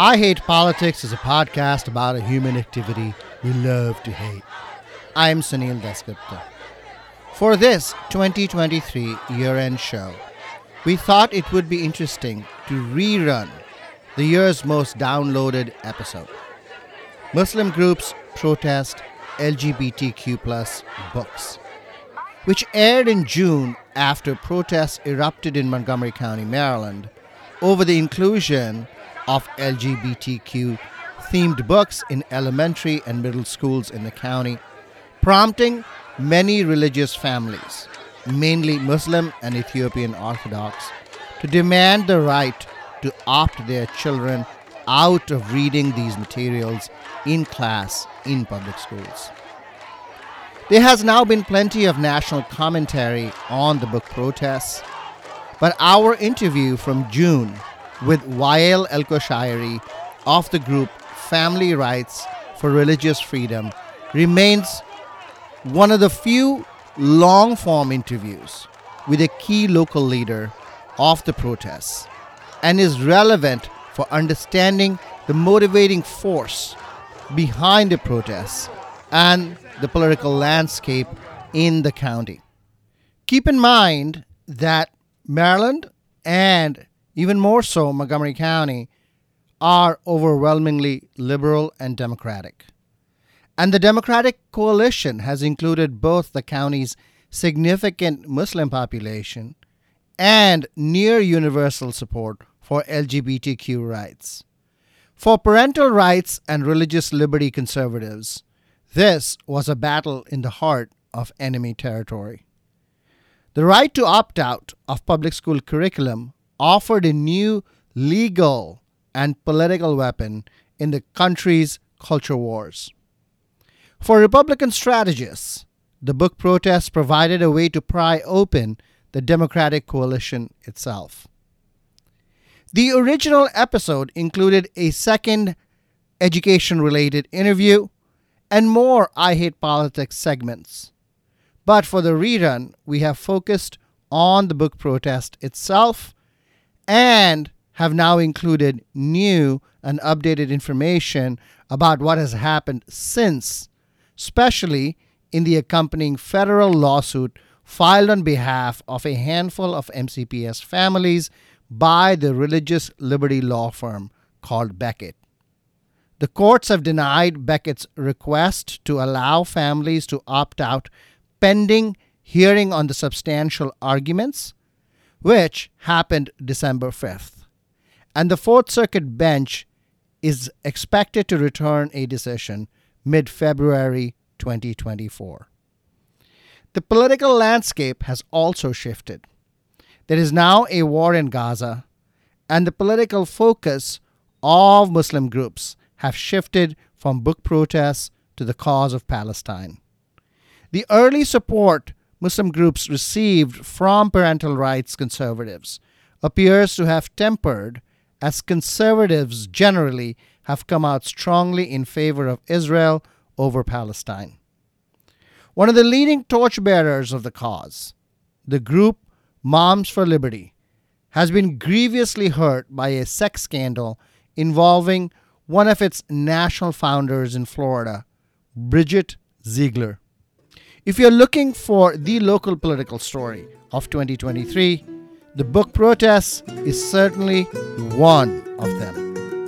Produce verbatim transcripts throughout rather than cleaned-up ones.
I Hate Politics is a podcast about a human activity we love to hate. I am Sunil Dasgupta. For this twenty twenty-three year-end show, we thought it would be interesting to rerun the year's most downloaded episode. Muslim groups protest L G B T Q plus books, which aired in June after protests erupted in Montgomery County, Maryland, over the inclusion of L G B T Q-themed books in elementary and middle schools in the county, prompting many religious families, mainly Muslim and Ethiopian Orthodox, to demand the right to opt their children out of reading these materials in class in public schools. There has now been plenty of national commentary on the book protests, but our interview from June with Wael El-Koshairi of the group Family Rights for Religious Freedom remains one of the few long-form interviews with a key local leader of the protests and is relevant for understanding the motivating force behind the protests and the political landscape in the county. Keep in mind that Maryland and even more so Montgomery County are overwhelmingly liberal and democratic. And the Democratic coalition has included both the county's significant Muslim population and near universal support for L G B T Q rights. For parental rights and religious liberty conservatives, this was a battle in the heart of enemy territory. The right to opt out of public school curriculum offered a new legal and political weapon in the country's culture wars. For Republican strategists, the book protests provided a way to pry open the Democratic coalition itself. The original episode included a second education-related interview and more I Hate Politics segments. But for the rerun, we have focused on the book protest itself and have now included new and updated information about what has happened since, especially in the accompanying federal lawsuit filed on behalf of a handful of M C P S families by the religious liberty law firm called Becket. The courts have denied Beckett's request to allow families to opt out pending hearing on the substantial arguments, which happened December fifth. And the Fourth Circuit bench is expected to return a decision mid-February twenty twenty-four. The political landscape has also shifted. There is now a war in Gaza, and the political focus of Muslim groups have shifted from book protests to the cause of Palestine. The early support Muslim groups received from parental rights conservatives appears to have tempered as conservatives generally have come out strongly in favor of Israel over Palestine. One of the leading torchbearers of the cause, the group Moms for Liberty, has been grievously hurt by a sex scandal involving one of its national founders in Florida, Bridget Ziegler. If you're looking for the local political story of twenty twenty-three, the book protests is certainly one of them.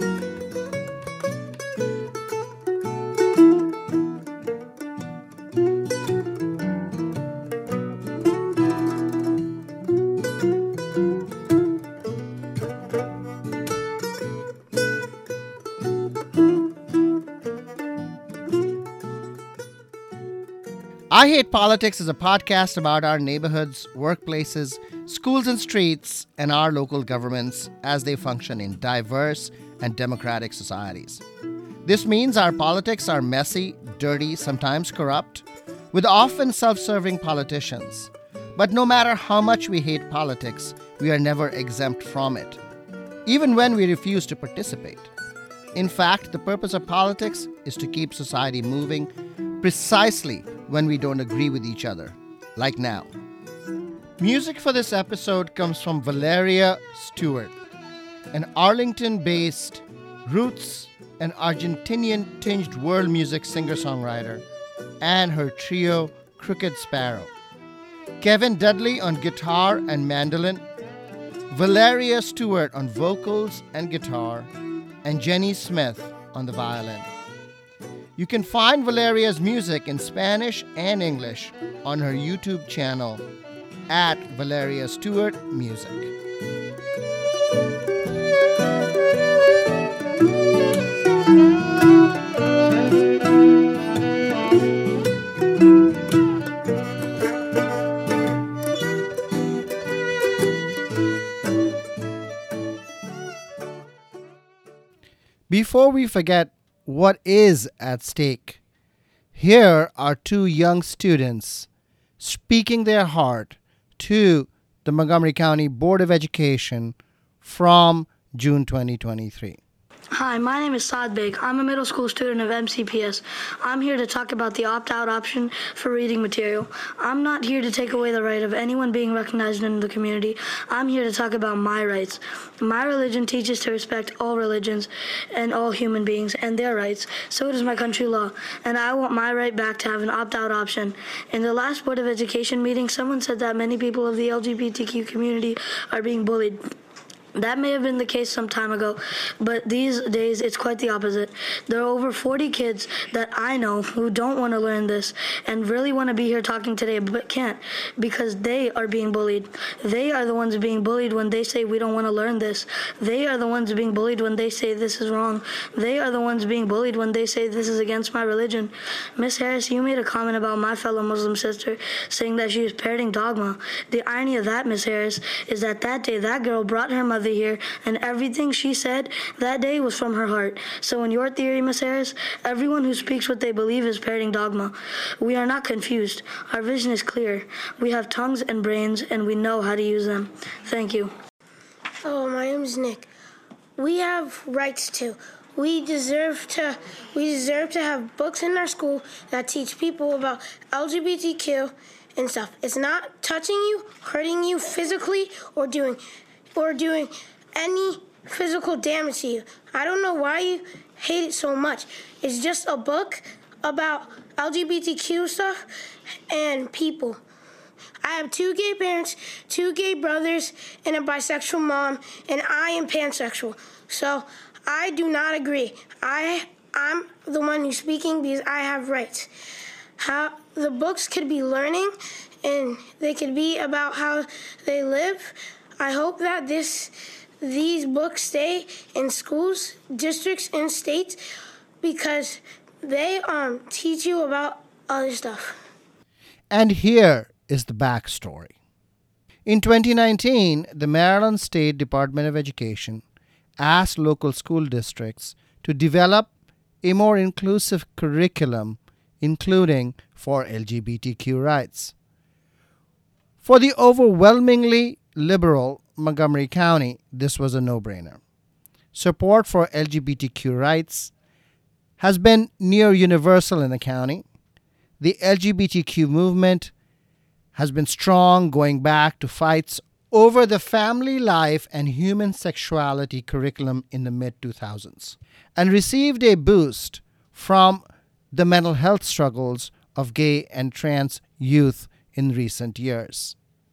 I Hate Politics is a podcast about our neighborhoods, workplaces, schools and streets, and our local governments as they function in diverse and democratic societies. This means our politics are messy, dirty, sometimes corrupt, with often self-serving politicians. But no matter how much we hate politics, we are never exempt from it, even when we refuse to participate. In fact, the purpose of politics is to keep society moving precisely when we don't agree with each other, like now. Music for this episode comes from Valeria Stewart, an Arlington-based Roots, an Argentinian-tinged world music singer-songwriter, and her trio Crooked Sparrow. Kevin Dudley on guitar and mandolin, Valeria Stewart on vocals and guitar, and Jenny Smith on the violin. You can find Valeria's music in Spanish and English on her YouTube channel at Valeria Stewart Music. Before we forget what is at stake, here are two young students speaking their heart to the Montgomery County Board of Education from June twenty twenty-three. Hi, my name is Saad Beg. I'm a middle school student of M C P S. I'm here to talk about the opt-out option for reading material. I'm not here to take away the right of anyone being recognized in the community. I'm here to talk about my rights. My religion teaches to respect all religions and all human beings and their rights. So does my country law, and I want my right back to have an opt-out option. In the last Board of Education meeting, someone said that many people of the L G B T Q community are being bullied. That may have been the case some time ago, but these days it's quite the opposite. There are over forty kids that I know who don't want to learn this and really want to be here talking today but can't because they are being bullied. They are the ones being bullied when they say we don't want to learn this. They are the ones being bullied when they say this is wrong. They are the ones being bullied when they say this is against my religion. Miss Harris, you made a comment about my fellow Muslim sister saying that she was parroting dogma. The irony of that, Miss Harris, is that that day that girl brought her mother here, and everything she said that day was from her heart. So in your theory, Miss Harris, everyone who speaks what they believe is parroting dogma. We are not confused. Our vision is clear. We have tongues and brains, and we know how to use them. Thank you. Hello, my name is Nick. We have rights too. We deserve to we deserve to have books in our school that teach people about L G B T Q and stuff. It's not touching you, hurting you physically, or doing or doing any physical damage to you. I don't know why you hate it so much. It's just a book about L G B T Q stuff and people. I have two gay parents, two gay brothers, and a bisexual mom, and I am pansexual. So I do not agree. I, I'm the one who's speaking because I have rights. How the books could be learning, and they could be about how they live. I hope that this, these books stay in schools, districts, and states because they um, teach you about other stuff. And here is the backstory. In twenty nineteen, the Maryland State Department of Education asked local school districts to develop a more inclusive curriculum, including for L G B T Q rights. For the overwhelmingly liberal Montgomery County, this was a no-brainer. Support for L G B T Q rights has been near universal in the county. The L G B T Q movement has been strong going back to fights over the family life and human sexuality curriculum in the mid two thousands, and received a boost from the mental health struggles of gay and trans youth in recent years.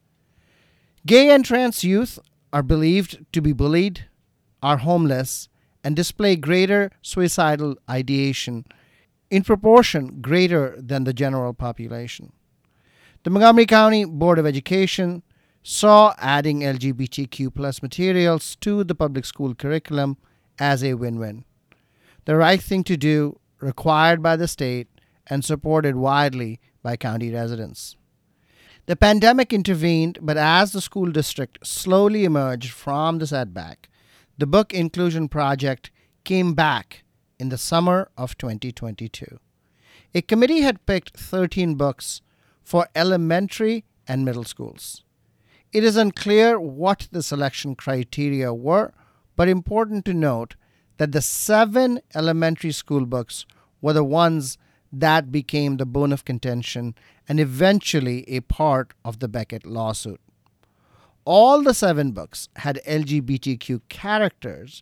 Gay and trans youth are believed to be bullied, are homeless, and display greater suicidal ideation in proportion greater than the general population. The Montgomery County Board of Education saw adding L G B T Q plus materials to the public school curriculum as a win-win. The right thing to do, required by the state, and supported widely by county residents. The pandemic intervened, but as the school district slowly emerged from the setback, the Book Inclusion Project came back in the summer of twenty twenty-two. A committee had picked thirteen books for elementary and middle schools. It is unclear what the selection criteria were, but important to note that the seven elementary school books were the ones that became the bone of contention and eventually a part of the Beckett lawsuit. All the seven books had L G B T Q characters,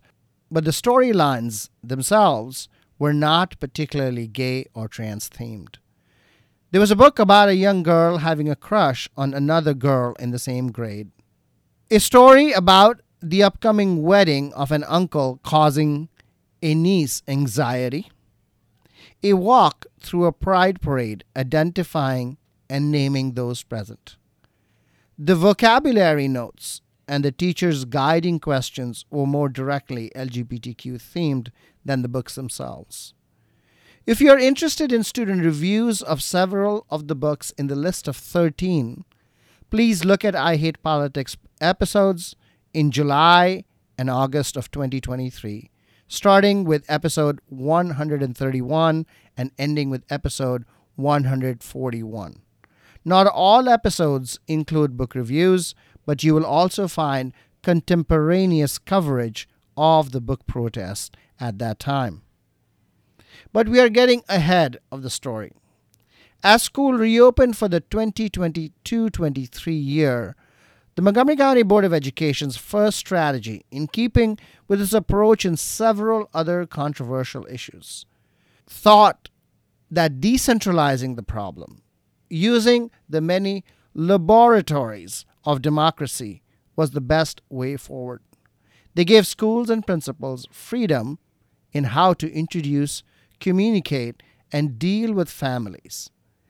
but the storylines themselves were not particularly gay or trans themed. There was a book about a young girl having a crush on another girl in the same grade. A story about the upcoming wedding of an uncle causing a niece anxiety. A walk through a pride parade identifying and naming those present. The vocabulary notes and the teacher's guiding questions were more directly L G B T Q themed than the books themselves. If you are interested in student reviews of several of the books in the list of thirteen, please look at I Hate Politics episodes in July and August of twenty twenty-three, starting with episode one hundred thirty-one and ending with episode one hundred forty-one. Not all episodes include book reviews, but you will also find contemporaneous coverage of the book protest at that time. But we are getting ahead of the story. As school reopened for the twenty twenty-two twenty-three year, the Montgomery County Board of Education's first strategy, in keeping with its approach in several other controversial issues, thought that decentralizing the problem, using the many laboratories of democracy, was the best way forward. They gave schools and principals freedom in how to introduce, communicate, and deal with families.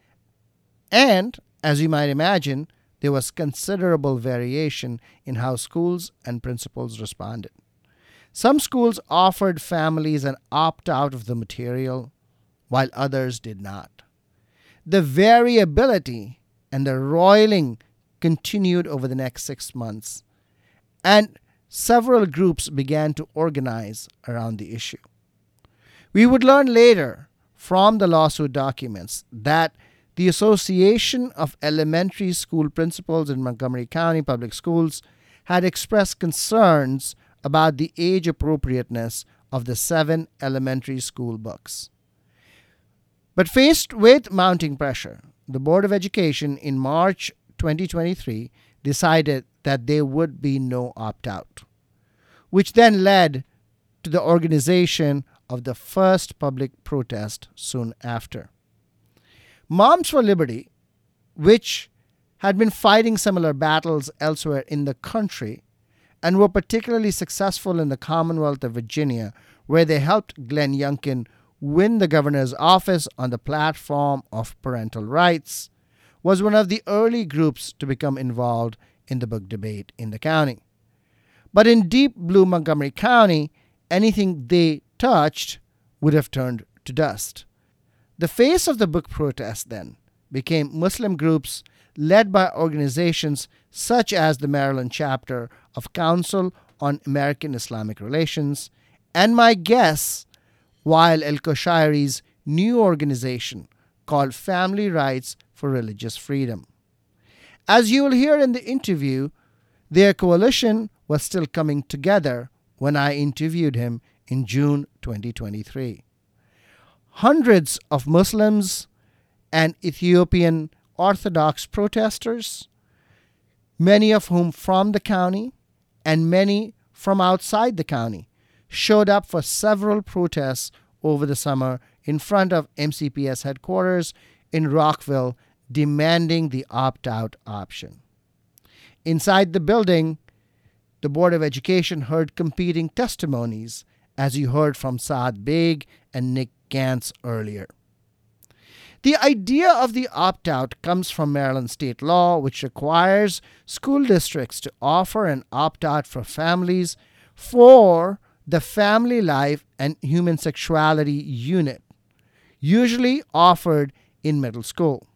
And, as you might imagine, there was considerable variation in how schools and principals responded. Some schools offered families an opt-out of the material, while others did not. The variability and the roiling continued over the next six months, and several groups began to organize around the issue. We would learn later from the lawsuit documents that the Association of Elementary School Principals in Montgomery County Public Schools had expressed concerns about the age appropriateness of the seven elementary school books. But faced with mounting pressure, the Board of Education in March twenty twenty-three decided that there would be no opt-out, which then led to the organization of the first public protest soon after. Moms for Liberty, which had been fighting similar battles elsewhere in the country and were particularly successful in the Commonwealth of Virginia, where they helped Glenn Youngkin win the governor's office on the platform of parental rights, was one of the early groups to become involved in the book debate in the county. But in deep blue Montgomery County, anything they touched would have turned to dust. The face of the book protest then became Muslim groups led by organizations such as the Maryland chapter of Council on American Islamic Relations, and my guess, Wael El-Koshairi's new organization called Family Rights for Religious Freedom. As you will hear in the interview, their coalition was still coming together when I interviewed him in June twenty twenty-three. Hundreds of Muslims and Ethiopian Orthodox protesters, many of whom from the county and many from outside the county, showed up for several protests over the summer in front of M C P S headquarters in Rockville, demanding the opt-out option. Inside the building, the Board of Education heard competing testimonies, as you heard from Saad Beg and Nick Gantz earlier. The idea of the opt-out comes from Maryland state law, which requires school districts to offer an opt-out for families for the Family Life and Human Sexuality unit, usually offered in middle school.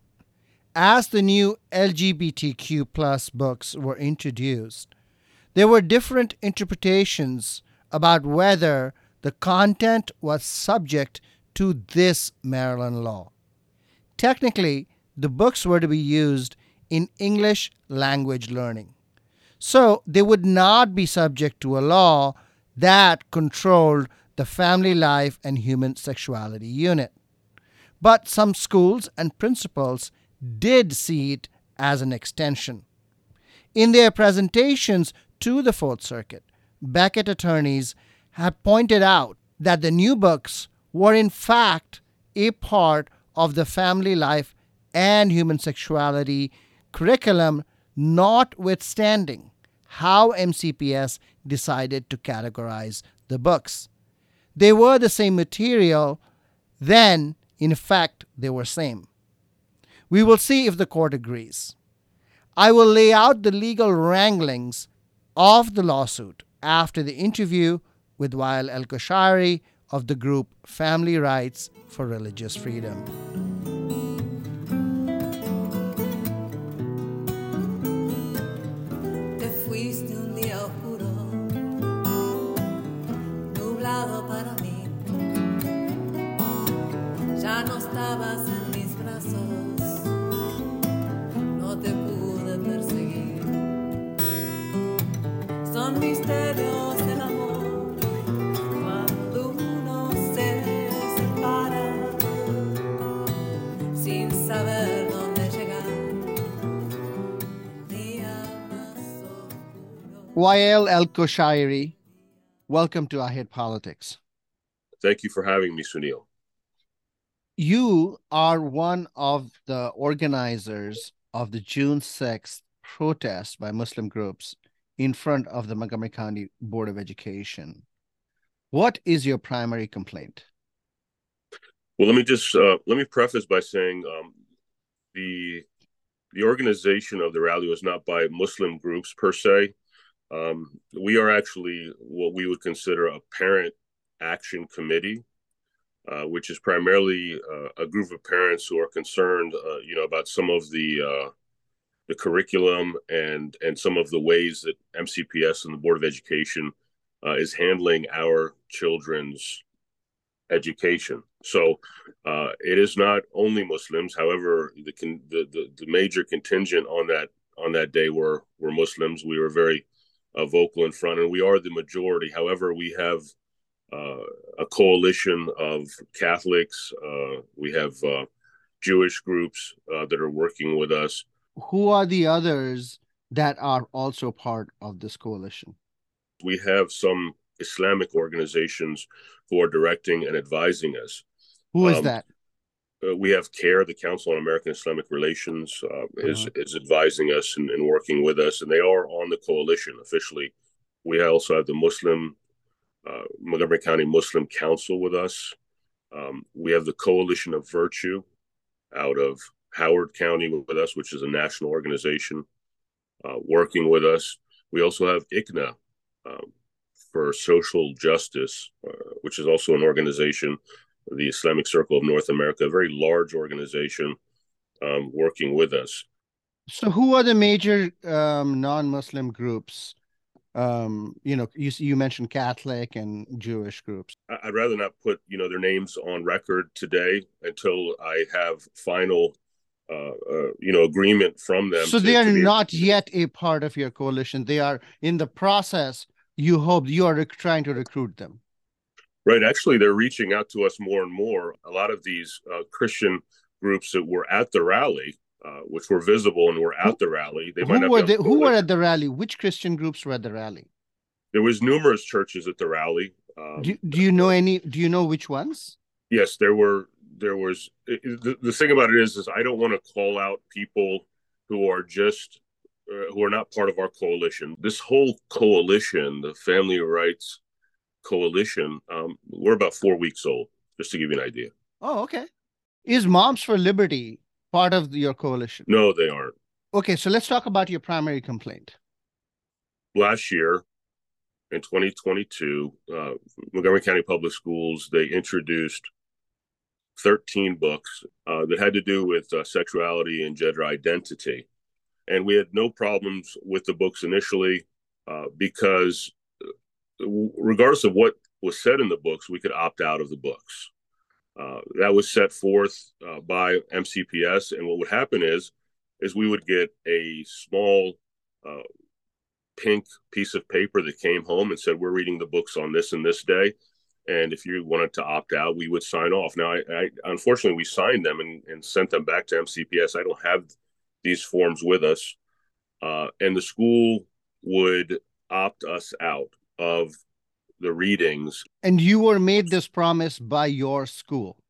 As the new L G B T Q plus books were introduced, there were different interpretations about whether the content was subject to this Maryland law. Technically, the books were to be used in English language learning, so they would not be subject to a law that controlled the Family Life and Human Sexuality unit. But some schools and principals did see it as an extension. In their presentations to the Fourth Circuit, Beckett attorneys had pointed out that the new books were in fact a part of the family life and human sexuality curriculum, notwithstanding how M C P S decided to categorize the books. They were the same material, then in effect they were same. We will see if the court agrees. I will lay out the legal wranglings of the lawsuit after the interview with Wael El-Koshairi of the group Family Rights for Religious Freedom. Te fuiste un día oscuro, nublado para mí. Ya no estabas en mis brazos, no te pude perseguir. Son misterios del amor cuando uno se separa sin saber dónde llegar. Día más oscuro. Wael El-Koshairi, welcome to I Hate Politics. Thank you for having me, Sunil. You are one of the organizers of the June sixth protest by Muslim groups in front of the Montgomery County Board of Education. What is your primary complaint? Well, let me just uh, let me preface by saying um, the the organization of the rally was not by Muslim groups per se. Um, we are actually what we would consider a parent action committee, uh, which is primarily uh, a group of parents who are concerned, uh, you know, about some of the uh, the curriculum and and some of the ways that M C P S and the Board of Education uh, is handling our children's education. So uh, it is not only Muslims. However, the, the the the major contingent on that on that day were were Muslims. We were very uh, vocal in front, and we are the majority. However, we have uh, a coalition of Catholics. Uh, we have uh, Jewish groups uh, that are working with us. Who are the others that are also part of this coalition? We have some Islamic organizations who are directing and advising us. Who is Um, that? Uh, we have CARE, the Council on American Islamic Relations, uh, is Uh-huh. is advising us and, and working with us, and they are on the coalition officially. We also have the Muslim uh, Montgomery County Muslim Council with us. Um, we have the Coalition of Virtue out of Howard County with us, which is a national organization uh, working with us. We also have I C N A um, for Social Justice, uh, which is also an organization, the Islamic Circle of North America, a very large organization um, working with us. So who are the major um, non-Muslim groups? Um, you know, you you mentioned Catholic and Jewish groups. I- I'd rather not put, you know, their names on record today until I have final, uh, uh, you know, agreement from them. So to- they are to be- not yet a part of your coalition. They are in the process. You hope you are rec- trying to recruit them. Right. Actually, they're reaching out to us more and more. A lot of these uh, Christian groups that were at the rally, uh, which were visible and were at the rally, they might Who not were be they, on who were coalition. at the rally? Which Christian groups were at the rally? There was numerous churches at the rally. Um, Do, do you know any? Do you know which ones? yes, there were. There was the, the thing about it is, is I don't want to call out people who are just uh, who are not part of our coalition. This whole coalition, the Family Rights Coalition, um, we're about four weeks old. Just to give you an idea. Oh, okay. Is Moms for Liberty part of your coalition? No, they aren't. Okay, so let's talk about your primary complaint. Last year, in twenty twenty-two, uh, Montgomery County Public Schools, they introduced thirteen books uh, that had to do with uh, sexuality and gender identity. And we had no problems with the books initially uh, because regardless of what was said in the books, we could opt out of the books. Uh, that was set forth uh, by M C P S. And what would happen is, is we would get a small uh, pink piece of paper that came home and said, we're reading the books on this and this day. And if you wanted to opt out, we would sign off. Now, I, I unfortunately, we signed them and, and sent them back to M C P S. I don't have these forms with us. Uh, and the school would opt us out of the readings. And you were made this promise by your school.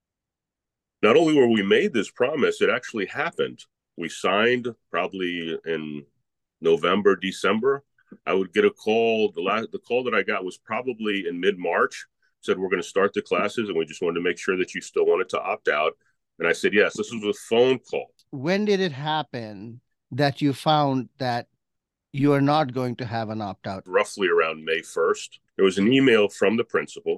Not only were we made this promise, it actually happened. We signed probably in November, December. I would get a call. The last, the call that I got was probably in mid-March. Said, we're going to start the classes, and we just wanted to make sure that you still wanted to opt out. And I said, yes. This was a phone call. When did it happen that you found that you are not going to have an opt-out? Roughly around May first. There was an email from the principal,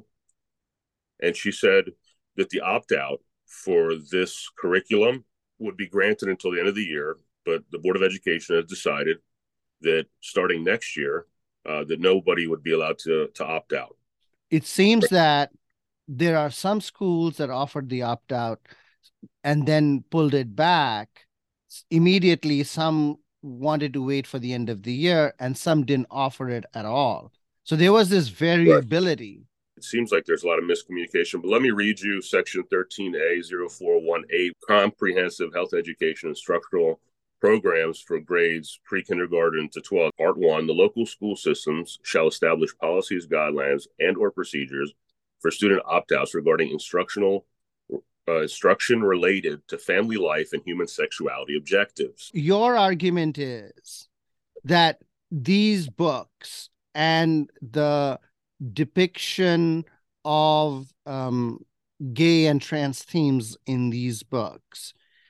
and she said that the opt-out for this curriculum would be granted until the end of the year, but the Board of Education has decided that starting next year, uh, that nobody would be allowed to, to opt out. It seems that there are some schools that offered the opt-out and then pulled it back immediately. Some wanted to wait for the end of the year, and some didn't offer it at all. So there was this variability. Right. It seems like there's a lot of miscommunication, but let me read you section thirteen A zero four one eight, comprehensive health education instructional programs for grades pre-kindergarten to twelve. Part one, the local school systems shall establish policies, guidelines, and or procedures for student opt-outs regarding instructional uh, instruction related to family life and human sexuality objectives. Your argument is that these books and the depiction of um, gay and trans themes in these books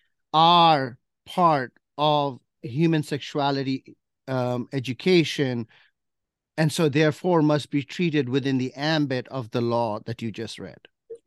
are part of human sexuality um, education, and so therefore must be treated within the ambit of the law that you just read.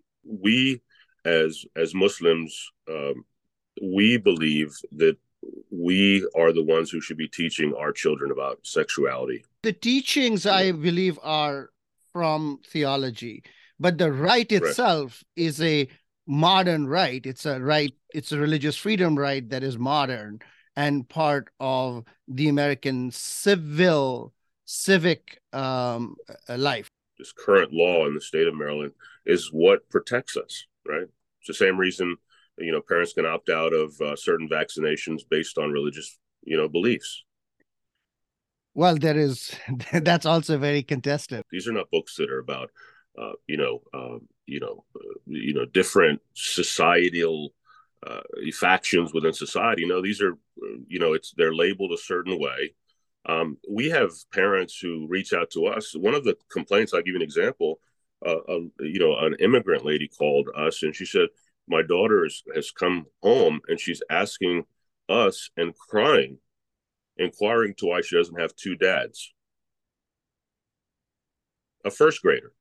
We, as as Muslims, um, we believe that we are the ones who should be teaching our children about sexuality. The teachings, I believe, are from theology, but the right itself right. is a modern right. It's a right, it's a religious freedom right that is modern and part of the American civil, civic um, life. This current law in the state of Maryland is what protects us, right? It's the same reason, you know, parents can opt out of uh, certain vaccinations based on religious, you know, beliefs. Well, there is, that's also very contested. These are not books that are about, uh, you know, uh, you know, uh, you know, different societal uh, factions within society. No, these are, you know, it's they're labeled a certain way. Um, we have parents who reach out to us. One of the complaints, I'll give you an example. Uh, uh, you know, an immigrant lady called us, and she said, "My daughter is, has come home, and she's asking us and crying." Inquiring to why she doesn't have two dads. A first grader.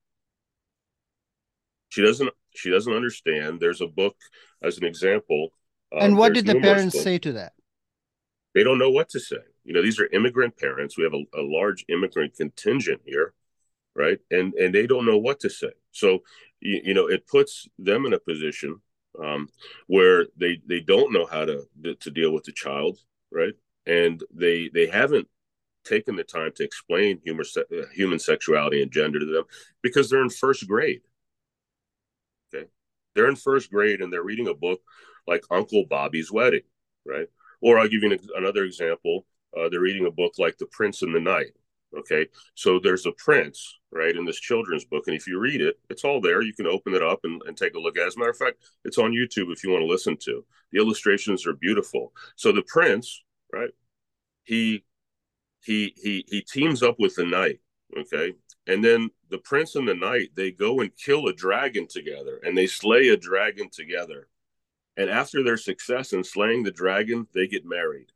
She doesn't. She doesn't understand. There's a book as an example. Um, and what did the parents books. say to that? They don't know what to say. You know, these are immigrant parents. We have a, a large immigrant contingent here, right? And and they don't know what to say. So you, you know, it puts them in a position um, where they they don't know how to to deal with the child, right? And they they haven't taken the time to explain human, human sexuality and gender to them because they're in first grade. Okay, they're in first grade and they're reading a book like Uncle Bobby's Wedding, right? Or I'll give you an, another example. Uh, they're reading a book like The Prince and the Knight. Okay, so there's a prince, right, in this children's book, and if you read it, it's all there. You can open it up and, and take a look at it. As a matter of fact, it's on YouTube if you want to listen to. The illustrations are beautiful. So the prince, right? He he he he teams up with the knight, okay? And then the prince and the knight, they go and kill a dragon together, and they slay a dragon together. And after their success in slaying the dragon, they get married.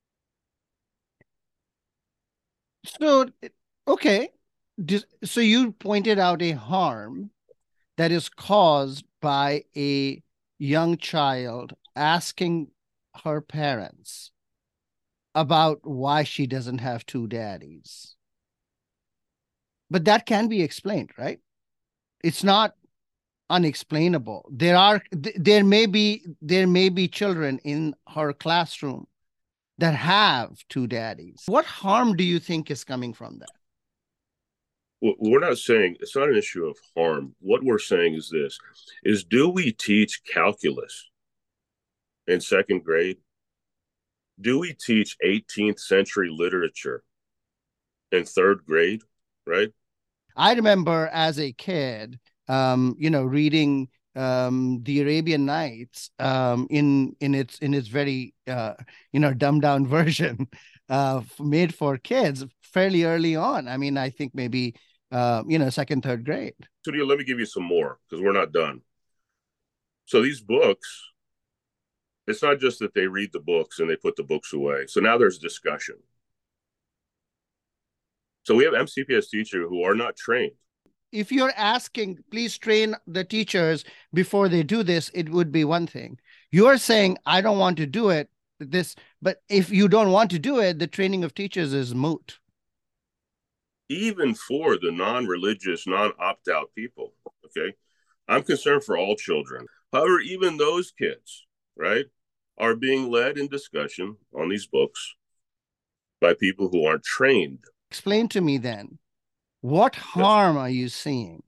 So, okay. So you pointed out a harm that is caused by a young child asking her parents about why she doesn't have two daddies. But that can be explained, right? It's not unexplainable. There are, there may be, there may be children in her classroom that have two daddies. What harm do you think is coming from that? Well, we're not saying, it's not an issue of harm. What we're saying is this, is do we teach calculus in second grade? Do we teach eighteenth century literature in third grade, right? I remember as a kid, um, you know, reading um, the Arabian Nights um, in in its in its very uh, you know dumbed down version, uh, made for kids fairly early on. I mean, I think maybe uh, you know second, third grade. Studio, let me give you some more because we're not done. So these books, it's not just that they read the books and they put the books away. So now there's discussion. So we have M C P S teachers who are not trained. If you're asking, please train the teachers before they do this, it would be one thing. You're saying, I don't want to do it, this, but if you don't want to do it, the training of teachers is moot. Even for the non-religious, non-opt-out people, okay? I'm concerned for all children. However, even those kids, right, are being led in discussion on these books by people who aren't trained. Explain to me then, what harm are you seeing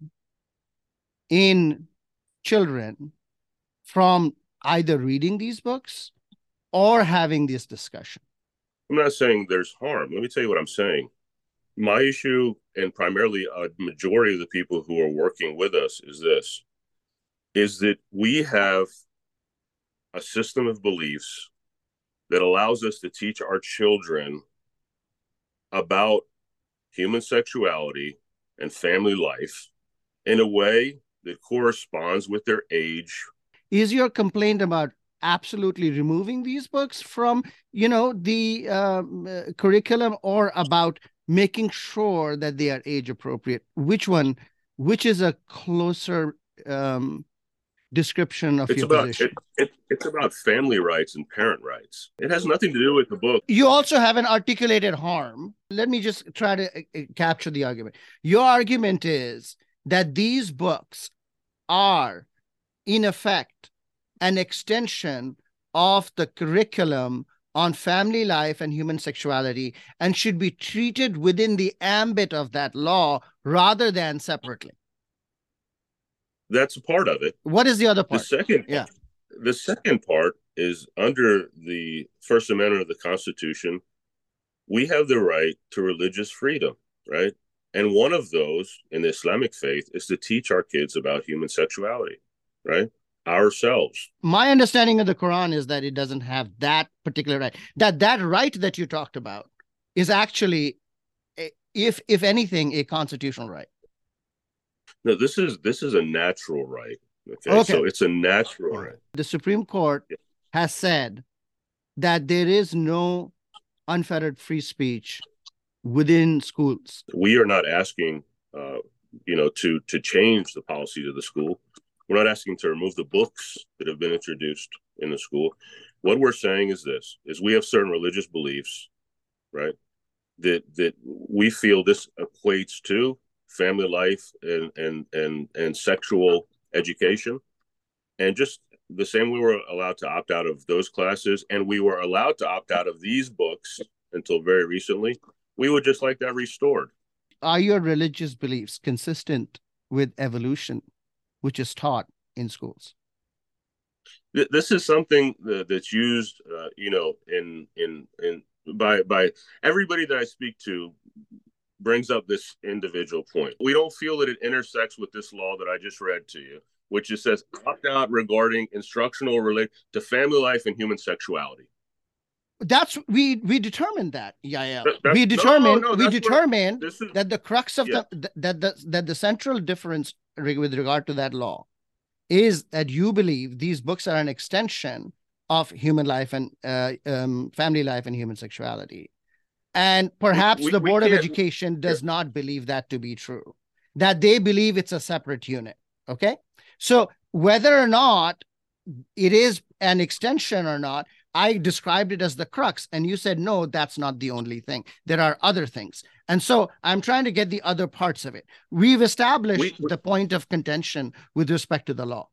in children from either reading these books or having this discussion? I'm not saying there's harm. Let me tell you what I'm saying. My issue, and primarily a majority of the people who are working with us, is this, is that we have a system of beliefs that allows us to teach our children about human sexuality and family life in a way that corresponds with their age. Is your complaint about absolutely removing these books from, you know, the um, uh, curriculum, or about making sure that they are age appropriate? Which one, which is a closer um, description of it's your about, position? It, it, it's about family rights and parent rights. It has nothing to do with the book. You also have an articulated harm. Let me just try to uh, capture the argument. Your argument is that these books are, in effect, an extension of the curriculum on family life and human sexuality, and should be treated within the ambit of that law rather than separately. That's a part of it. What is the other part? The second, yeah. The second part is, under the First Amendment of the Constitution, we have the right to religious freedom, right? And one of those in the Islamic faith is to teach our kids about human sexuality, right? Ourselves. My understanding of the Quran is that it doesn't have that particular right. That that right that you talked about is actually, if if anything, a constitutional right. No, this is this is a natural right. Okay, okay. So it's a natural right. The Supreme Court yeah. has said that there is no unfettered free speech within schools. We are not asking, uh, you know, to to change the policies of the school. We're not asking to remove the books that have been introduced in the school. What we're saying is this, is we have certain religious beliefs, right, that that we feel this equates to family life and and and and sexual education. And just the same we were allowed to opt out of those classes, and we were allowed to opt out of these books until very recently, we would just like that restored. Are your religious beliefs consistent with evolution, which is taught in schools? This is something that's used, uh, you know, in in in by by everybody that I speak to brings up this individual point. We don't feel that it intersects with this law that I just read to you, which just says opt out regarding instructional related to family life and human sexuality. That's we we determined that. Yeah, yeah. That, we determined no, no, we determined is, that the crux of yeah. the that the that the central difference with regard to that law is that you believe these books are an extension of human life and uh, um, family life and human sexuality. And perhaps we, we, the Board of Education does yeah. not believe that to be true, that they believe it's a separate unit. Okay. So whether or not it is an extension or not, I described it as the crux, and you said, no, that's not the only thing. There are other things. And so I'm trying to get the other parts of it. We've established we, we, the point of contention with respect to the law.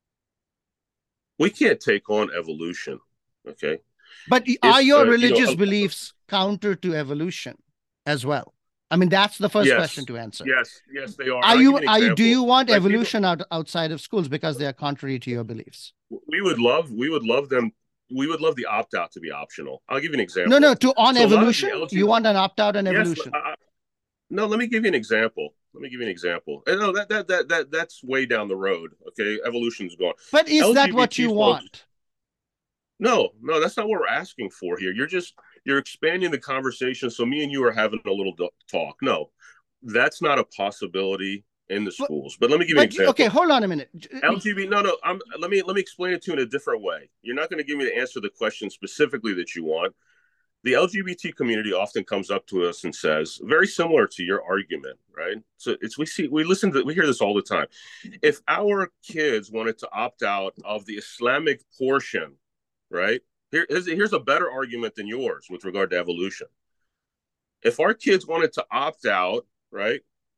We can't take on evolution. Okay. But it's, are your uh, religious you know, beliefs counter to evolution as well? I mean, that's the first yes, question to answer. Yes, yes, they are. Are you, are you, do you want like evolution people, out, outside of schools because they are contrary to your beliefs? We would love, we would love them. We would love the opt-out to be optional. I'll give you an example. No, no, to on so evolution? L G B T, you want an opt-out on yes, evolution? I, no, let me give you an example. let me give you an example. And no, that that that that that's way down the road. Okay, evolution's gone. But is that what you folks, want? No, no, that's not what we're asking for here. You're just you're expanding the conversation so me and you are having a little talk. No, that's not a possibility in the schools. But, but let me give you an example. Okay, hold on a minute. L G B T, no, no. I'm, let me let me explain it to you in a different way. You're not going to give me the answer to the question specifically that you want. The L G B T community often comes up to us and says, very similar to your argument, right? So it's we see we listen to we hear this all the time. If our kids wanted to opt out of the Islamic portion, right? Here, here's, here's a better argument than yours with regard to evolution. If our kids wanted to opt out, right,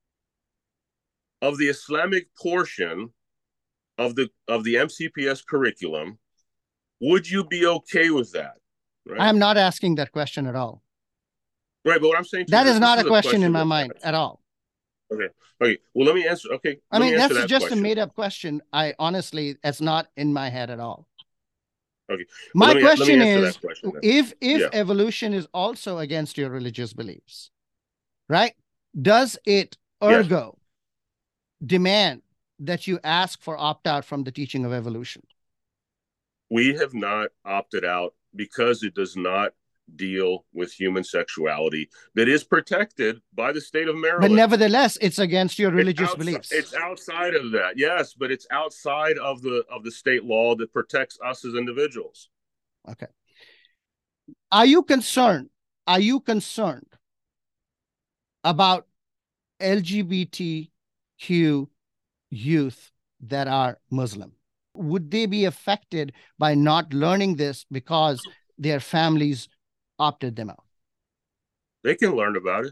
of the Islamic portion of the of the M C P S curriculum, would you be okay with that? Right? I'm not asking that question at all. Right, but what I'm saying to that you, is not is a question, question in my mind at all. Okay. Okay. Well, let me answer. Okay. I mean, that's that just question. a made-up question. I honestly, it's not in my head at all. Okay. My well, me, question is, question, if if yeah. evolution is also against your religious beliefs, right? Does it ergo yes. demand that you ask for opt-out from the teaching of evolution? We have not opted out because it does not deal with human sexuality that is protected by the state of Maryland. But nevertheless, it's against your religious it's outside, beliefs. It's outside of that, yes, but it's outside of the of the state law that protects us as individuals. Okay. Are you concerned? Are you concerned about L G B T Q youth that are Muslim? Would they be affected by not learning this because their families opted them out? They can learn about it.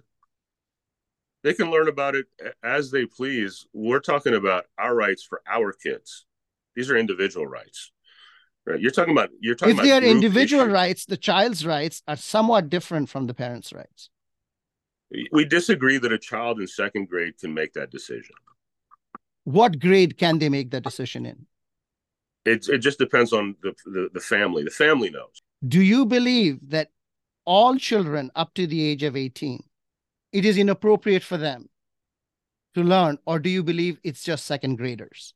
They can learn about it as they please. We're talking about our rights for our kids. These are individual rights. Right? You're talking about you're talking if about they are individual issues. rights, the child's rights are somewhat different from the parents' rights. We disagree that a child in second grade can make that decision. What grade can they make that decision in? It, it just depends on the, the, the family. The family knows. Do you believe that all children up to the age of eighteen, it is inappropriate for them to learn, or do you believe it's just second graders?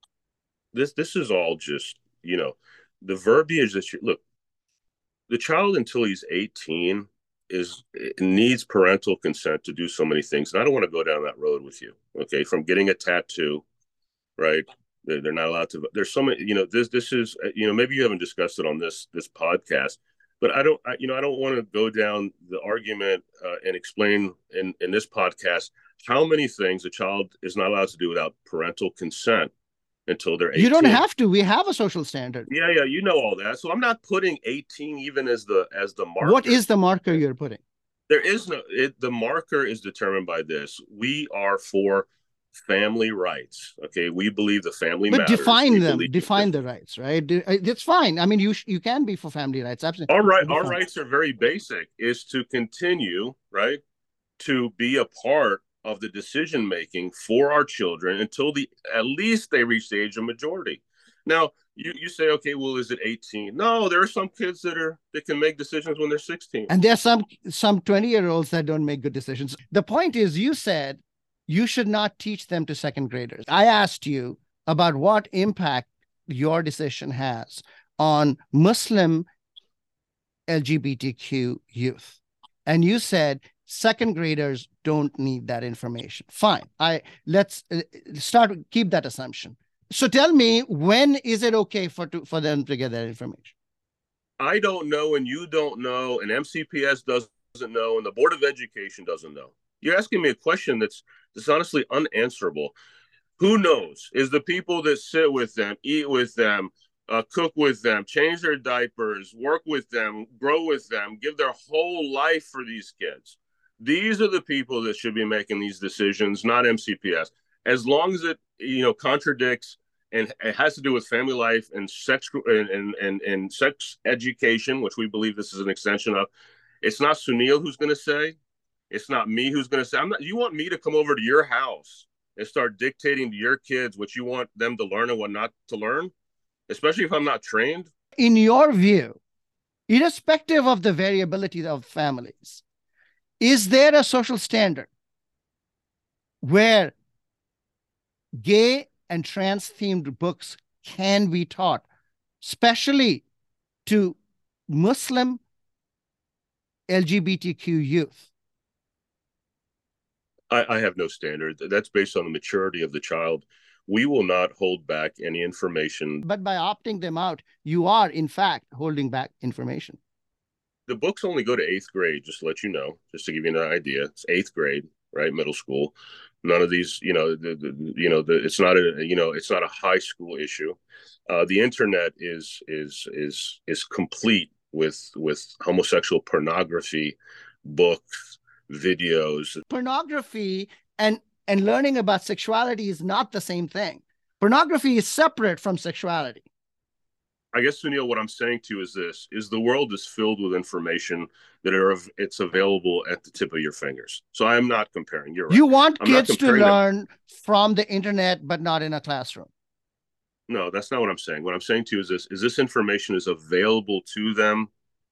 This this is all just, you know, the verbiage that you look, the child until he's eighteen is needs parental consent to do so many things. And I don't want to go down that road with you. Okay. From getting a tattoo, right? They're not allowed to. There's so many, you know, this, this is, you know, maybe you haven't discussed it on this, this podcast, but I don't, I, you know, I don't want to go down the argument uh, and explain in, in this podcast how many things a child is not allowed to do without parental consent until they're eighteen. You don't have to. We have a social standard. Yeah, yeah, you know all that. So I'm not putting eighteen even as the as the marker. What is the marker you're putting? There is no. It, the marker is determined by this. We are for family rights. Okay, we believe the family but matters. define we them. Define the rights, right? It's fine. I mean, you you can be for family rights. Absolutely. All right. Our rights are very basic. Is to continue, right, to be a part of the decision making for our children until the at least they reach the age of majority. Now, you, you say, okay, well, is it eighteen? No, there are some kids that are that can make decisions when they're sixteen. And there are some some twenty-year-olds that don't make good decisions. The point is, you said you should not teach them to second graders. I asked you about what impact your decision has on Muslim L G B T Q youth. And you said second graders don't need that information. Fine. I let's start keep that assumption. So tell me, when is it okay for to, for them to get that information? I don't know, and you don't know, and M C P S doesn't know, and the Board of Education doesn't know. You're asking me a question that's that's honestly unanswerable. Who knows? Is the people that sit with them, eat with them, uh, cook with them, change their diapers, work with them, grow with them, give their whole life for these kids. These are the people that should be making these decisions, not M C P S. As long as it, you know, contradicts and it has to do with family life and sex and, and, and, and sex education, which we believe this is an extension of. It's not Sunil who's going to say. It's not me who's going to say. I'm not. You want me to come over to your house and start dictating to your kids what you want them to learn and what not to learn, especially if I'm not trained? In your view, irrespective of the variability of families, is there a social standard? where gay and trans-themed books can be taught, especially to Muslim L G B T Q youth? I, I have no standard. That's based on the maturity of the child. We will not hold back any information. But by opting them out, you are, in fact, holding back information. The books only go to eighth grade, just to let you know, just to give you an idea. It's eighth grade, right? Middle school. None of these, you know, the, the you know, the, it's not a, you know, it's not a high school issue. Uh, the internet is is is is complete with with homosexual pornography, books, videos. Pornography and and learning about sexuality is not the same thing. Pornography is separate from sexuality. I guess, Sunil, what I'm saying to you is this, is the world is filled with information that are it's available at the tip of your fingers. So I'm not comparing. You're right. You want I'm kids to learn them. from the internet, but not in a classroom. No, that's not what I'm saying. What I'm saying to you is this, is this information is available to them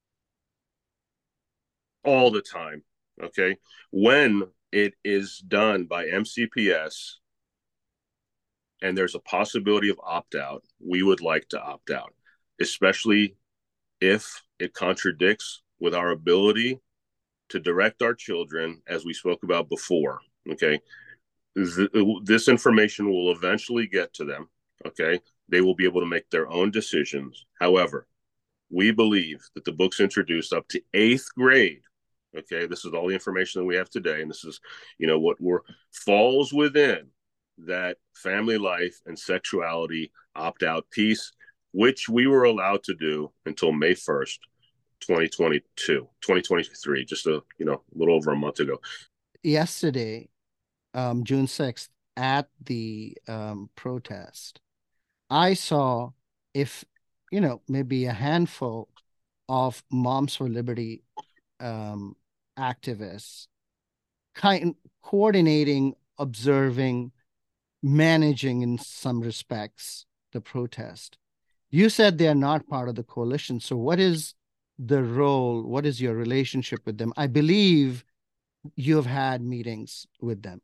all the time, okay? When it is done by M C P S and there's a possibility of opt-out, we would like to opt out, especially if it contradicts with our ability to direct our children, as we spoke about before, okay? This information will eventually get to them, okay? They will be able to make their own decisions. However, we believe that the books introduced up to eighth grade, okay, this is all the information that we have today, and this is, you know, what we're falls within that family life and sexuality opt-out piece, which we were allowed to do until May first, twenty twenty-two, twenty twenty-three, just a, you know, a little over a month ago. Yesterday, um, June sixth, at the um, protest, I saw, if, you know, maybe a handful of Moms for Liberty um, activists kind coordinating, observing, managing in some respects the protest. You said they're not part of the coalition. So what is the role? What is your relationship with them? I believe you've had meetings with them.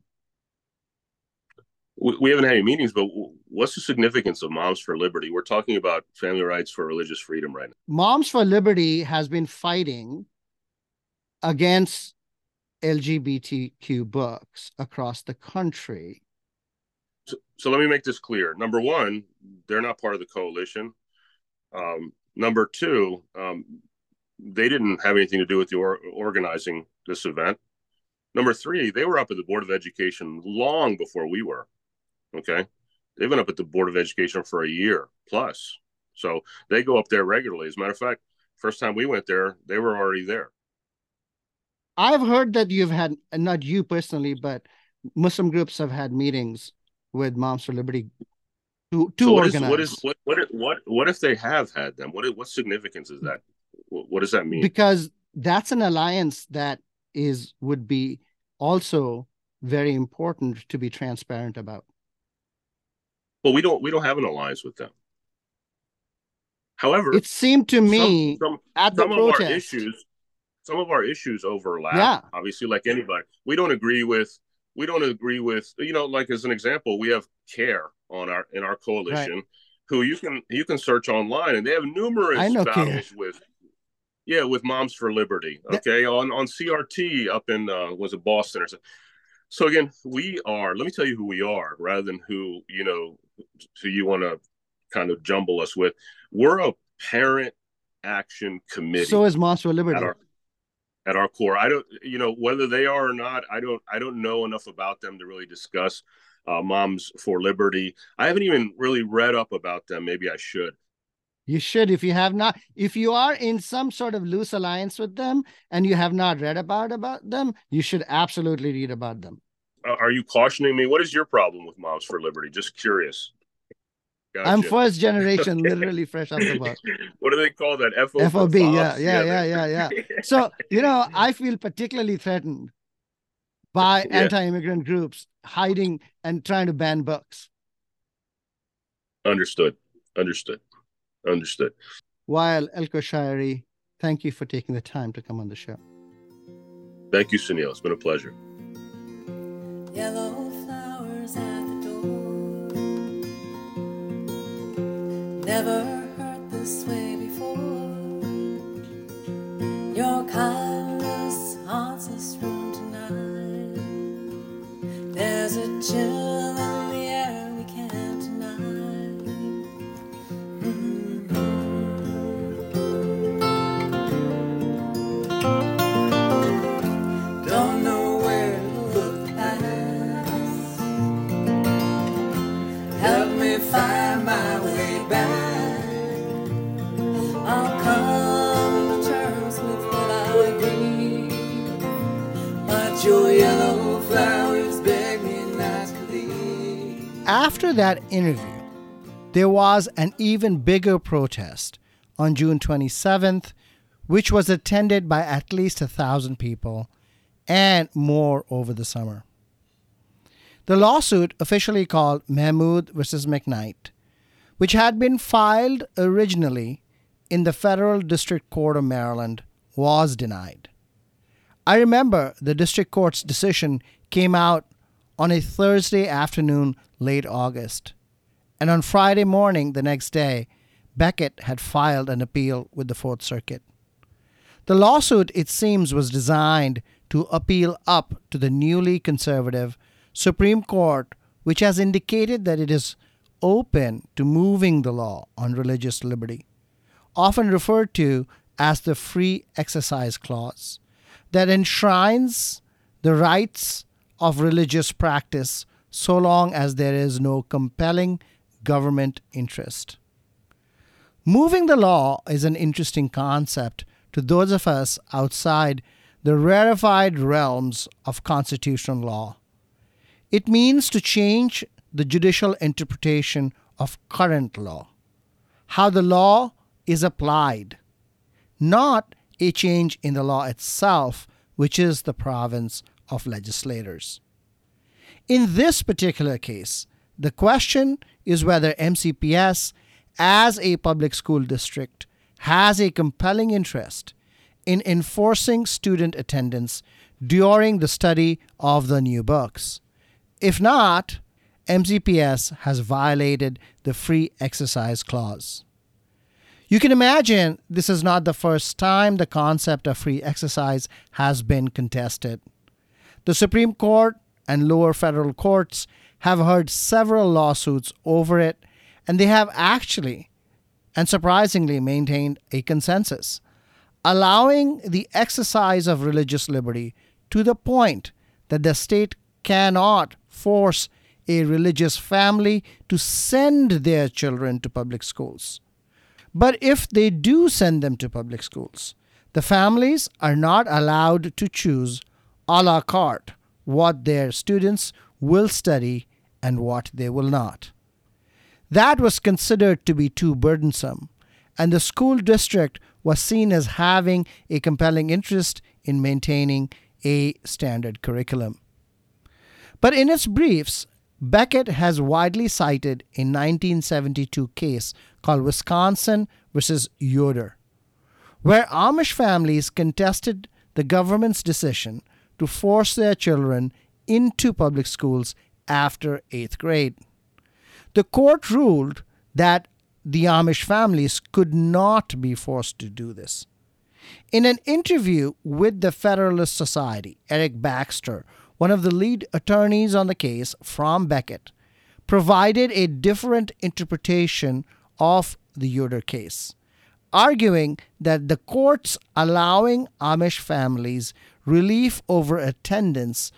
We haven't had any meetings, but what's the significance of Moms for Liberty? We're talking about family rights for religious freedom right now. Moms for Liberty has been fighting against L G B T Q books across the country. So, so let me make this clear. Number one, they're not part of the coalition. Um, number two, um, they didn't have anything to do with the or organizing this event. Number three, they were up at the Board of Education long before we were. Okay. They've been up at the Board of Education for a year plus. So they go up there regularly. As a matter of fact, first time we went there, they were already there. I've heard that you've had, not you personally, but Muslim groups have had meetings with Moms for Liberty to, to so what organize. Is, what, is, what, what, what, what if they have had them? What, what significance is that? What, what does that mean? Because that's an alliance that is would be also very important to be transparent about. Well, we don't we don't have an alliance with them. However, it seemed to me some, some, at the some protest, of our issues, some of our issues overlap. Yeah. Obviously, like anybody, we don't agree with. We don't agree with. You know, like as an example, we have CARE on our in our coalition, right, who you can you can search online, and they have numerous I know battles CARE. with. Yeah, with Moms for Liberty. Okay, that, on on C R T up in uh, was it Boston or something. So again, we are. Let me tell you who we are, rather than who you know, who you want to kind of jumble us with. We're a parent action committee. So is Moms for Liberty. At our, at our core, I don't, you know, whether they are or not, I don't, I don't know enough about them to really discuss uh, Moms for Liberty. I haven't even really read up about them. Maybe I should. You should, if you have not, if you are in some sort of loose alliance with them and you have not read about, about them, you should absolutely read about them. Uh, are you cautioning me? What is your problem with Moms for Liberty? Just curious. Gotcha. I'm first generation, okay. Literally fresh off the bus. What do they call that? F O B? F O B, yeah, yeah, yeah, yeah, yeah, yeah. So, you know, I feel particularly threatened by yeah. anti-immigrant groups hiding and trying to ban books. Understood. Understood. Understood. Wael El-Koshairi, thank you for taking the time to come on the show. Thank you, Sunil. It's been a pleasure. Yellow never hurt this way before. Your kindness haunts this room tonight. There's a chill in the air we can't deny. Mm-hmm. Don't know where to look past. Help me find my way back. I'll come to terms with what I grieve, but your yellow flowers beg me not to leave. After that interview, there was an even bigger protest on June twenty-seventh, which was attended by at least a thousand people and more over the summer. The lawsuit, officially called Mahmoud versus McKnight, which had been filed originally in the Federal District Court of Maryland, was denied. I remember the district court's decision came out on a Thursday afternoon, late August, and on Friday morning the next day, Beckett had filed an appeal with the Fourth Circuit. The lawsuit, it seems, was designed to appeal up to the newly conservative Supreme Court, which has indicated that it is open to moving the law on religious liberty, often referred to as the Free Exercise Clause, that enshrines the rights of religious practice so long as there is no compelling government interest. Moving the law is an interesting concept to those of us outside the rarefied realms of constitutional law. It means to change the judicial interpretation of current law, how the law is applied, not a change in the law itself, which is the province of legislators. In this particular case, the question is whether M C P S, as a public school district, has a compelling interest in enforcing student attendance during the study of the new books. If not, M C P S has violated the Free Exercise Clause. You can imagine this is not the first time the concept of free exercise has been contested. The Supreme Court and lower federal courts have heard several lawsuits over it, and they have actually, and surprisingly, maintained a consensus, allowing the exercise of religious liberty to the point that the state cannot force a religious family to send their children to public schools. But if they do send them to public schools, the families are not allowed to choose a la carte what their students will study and what they will not. That was considered to be too burdensome, and the school district was seen as having a compelling interest in maintaining a standard curriculum. But in its briefs, Beckett has widely cited a nineteen seventy-two case called Wisconsin versus Yoder, where Amish families contested the government's decision to force their children into public schools after eighth grade. The court ruled that the Amish families could not be forced to do this. In an interview with the Federalist Society, Eric Baxter, one of the lead attorneys on the case from Beckett, provided a different interpretation of the Yoder case, arguing that the courts allowing Amish families relief over attendance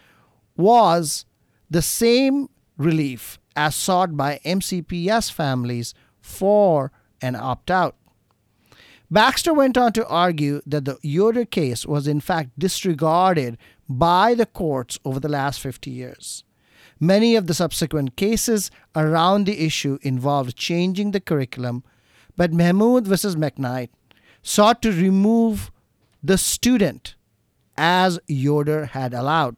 was the same relief as sought by M C P S families for an opt-out. Baxter went on to argue that the Yoder case was in fact disregarded by the courts over the last fifty years. Many of the subsequent cases around the issue involved changing the curriculum, but Mahmoud versus McKnight sought to remove the student as Yoder had allowed.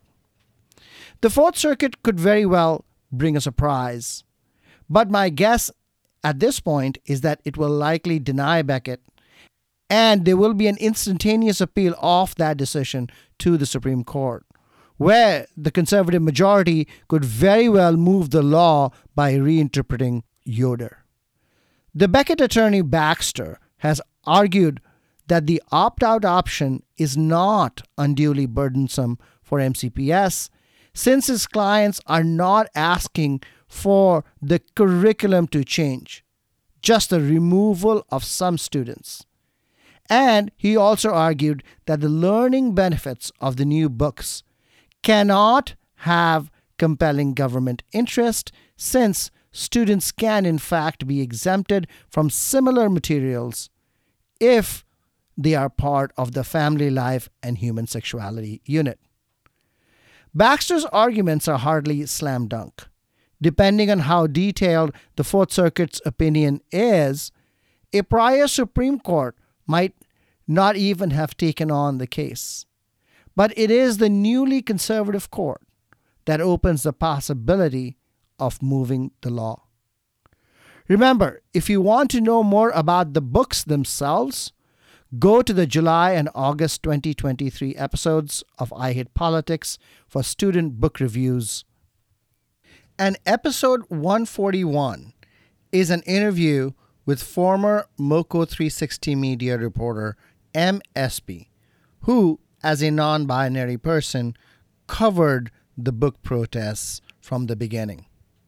The Fourth Circuit could very well bring a surprise, but my guess at this point is that it will likely deny Beckett, and there will be an instantaneous appeal of that decision to the Supreme Court, where the conservative majority could very well move the law by reinterpreting Yoder. The Beckett attorney Baxter has argued that the opt-out option is not unduly burdensome for M C P S since his clients are not asking for the curriculum to change, just the removal of some students. And he also argued that the learning benefits of the new books cannot have compelling government interest since students can in fact be exempted from similar materials if they are part of the Family Life and Human Sexuality unit. Baxter's arguments are hardly slam dunk. Depending on how detailed the Fourth Circuit's opinion is, a prior Supreme Court might not even have taken on the case. But it is the newly conservative court that opens the possibility of moving the law. Remember, if you want to know more about the books themselves, go to the July and August twenty twenty-three episodes of I Hate Politics for student book reviews. And episode one forty-one is an interview with former Moco three sixty Media reporter M S P, who, as a non-binary person, covered the book protests from the beginning.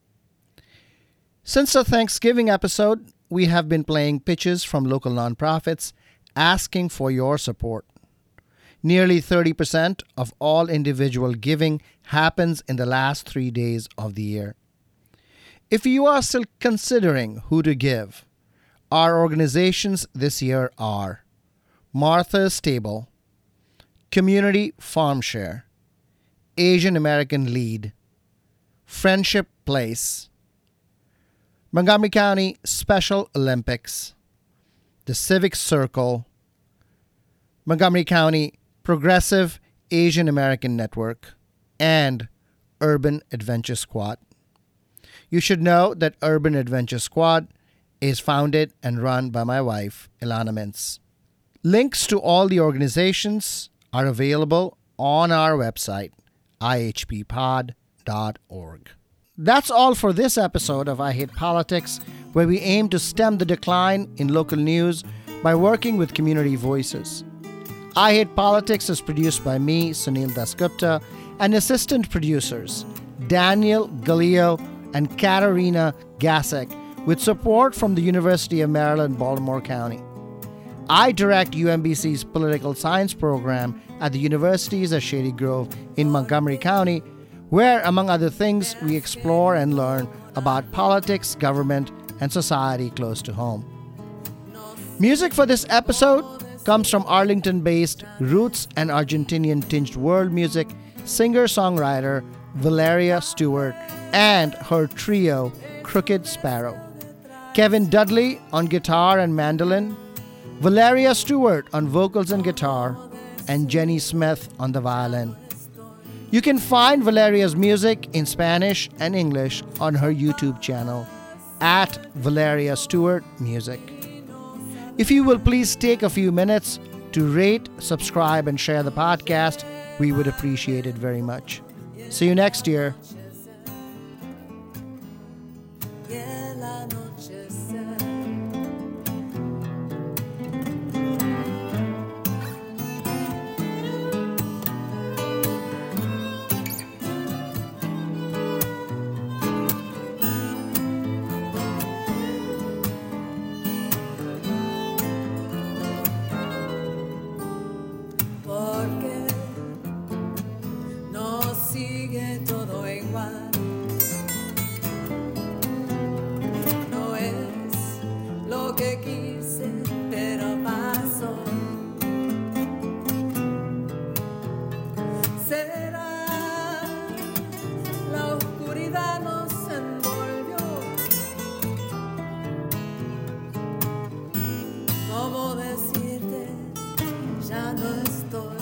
Since the Thanksgiving episode, we have been playing pitches from local nonprofits asking for your support. Nearly thirty percent of all individual giving happens in the last three days of the year. If you are still considering who to give, our organizations this year are Martha's Table, Community Farm Share, Asian American Lead, Friendship Place, Montgomery County Special Olympics, the Civic Circle, Montgomery County Progressive Asian American Network, and Urban Adventure Squad. You should know that Urban Adventure Squad is founded and run by my wife, Ilana Mintz. Links to all the organizations are available on our website, I H P pod dot org. That's all for this episode of I Hate Politics, where we aim to stem the decline in local news by working with community voices. I Hate Politics is produced by me, Sunil Dasgupta, and assistant producers Daniel Galileo and Katarina Gasek, with support from the University of Maryland, Baltimore County. I direct U M B C's political science program at the universities at Shady Grove in Montgomery County, where, among other things, we explore and learn about politics, government, and society close to home. Music for this episode comes from Arlington-based roots and Argentinian-tinged world music singer-songwriter Valeria Stewart and her trio Crooked Sparrow. Kevin Dudley on guitar and mandolin, Valeria Stewart on vocals and guitar, and Jenny Smith on the violin. You can find Valeria's music in Spanish and English on her YouTube channel at Valeria Stewart Music. If you will please take a few minutes to rate, subscribe, and share the podcast, we would appreciate it very much. See you next year. ¿Cómo decirte? Ya no estoy.